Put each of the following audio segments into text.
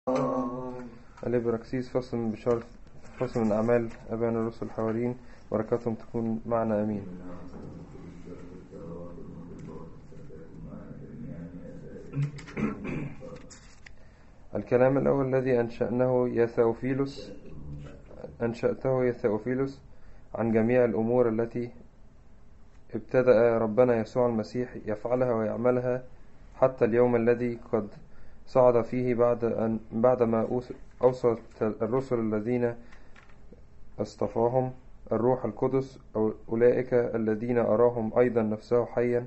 الإبراكسيس فصل من بشارة، فصل من أعمال أبائنا الرسل الحواريين، بركاتهم تكون معنا أمين. الكلام الأول الذي أنشأته يا ثأوفيلوس عن جميع الأمور التي ابتدأ ربنا يسوع المسيح يفعلها ويعملها حتى اليوم الذي قد صعد فيه بعدما أوصل الرسل الذين اصطفاهم الروح القدس، أولئك الذين أراهم أيضا نفسه حيا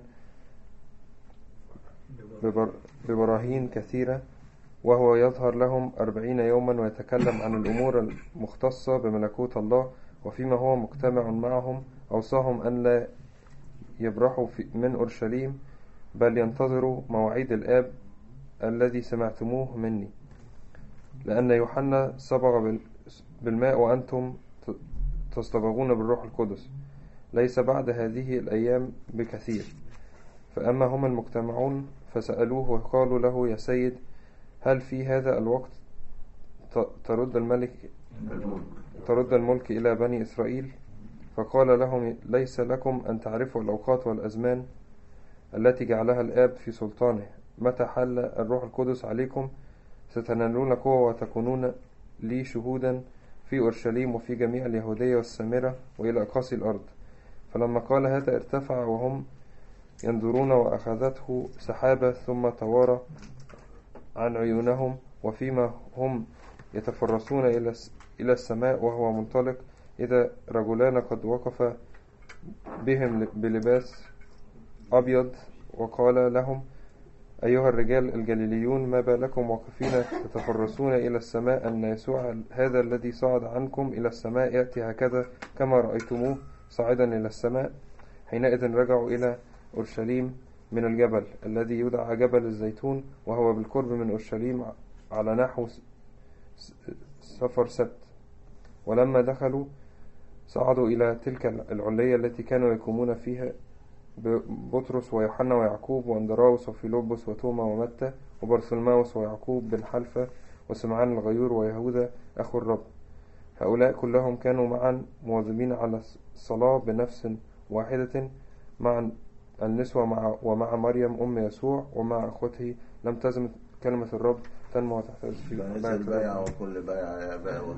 ببراهين كثيرة، وهو يظهر لهم 40 يوما ويتكلم عن الأمور المختصة بملكوت الله. وفيما هو مجتمع معهم أوصاهم أن لا يبرحوا من أورشليم، بل ينتظروا مواعيد الآب الذي سمعتموه مني، لأن يوحنا صبغ بالماء وأنتم تصطبغون بالروح القدس، ليس بعد هذه الأيام بكثير. فأما هم المجتمعون فسألوه وقالوا له: يا سيد، هل في هذا الوقت ترد الملك إلى بني إسرائيل؟ فقال لهم: ليس لكم أن تعرفوا الأوقات والأزمان التي جعلها الآب في سلطانه. متى حل الروح القدس عليكم ستنالون قوة وتكونون لي شهودا في أورشليم وفي جميع اليهودية والسامرة وإلى أقاصي الأرض. فلما قال هذا ارتفع وهم ينظرون، وأخذته سحابة ثم توارى عن عيونهم، وفيما هم يتفرسون إلى السماء وهو منطلق، إذا رجلان قد وقفا بهم بلباس أبيض، وقال لهم: أيها الرجال الجليليون، ما بالكم واقفين تتفرسون إلى السماء، أن يسوع هذا الذي صعد عنكم إلى السماء يأتي هكذا كما رأيتموه صاعدا إلى السماء. حينئذ رجعوا إلى أورشليم من الجبل الذي يدعى جبل الزيتون، وهو بالقرب من أورشليم على نحو سفر سبت. ولما دخلوا صعدوا إلى تلك العلية التي كانوا يقومون فيها بطرس ويوحنا ويعقوب واندراوس وفيلبس وتوما ومتى وبرثلماوس ويعقوب بن حلفة وسمعان الغيور ويهوذا أخو الرب. هؤلاء كلهم كانوا معا مواظبين على الصلاة بنفس واحدة مع النسوة ومع مريم أم يسوع ومع أخوته. لم تزم كلمة الرب تنمو وتحتفظ في البيعة وكل بيعة يا أبا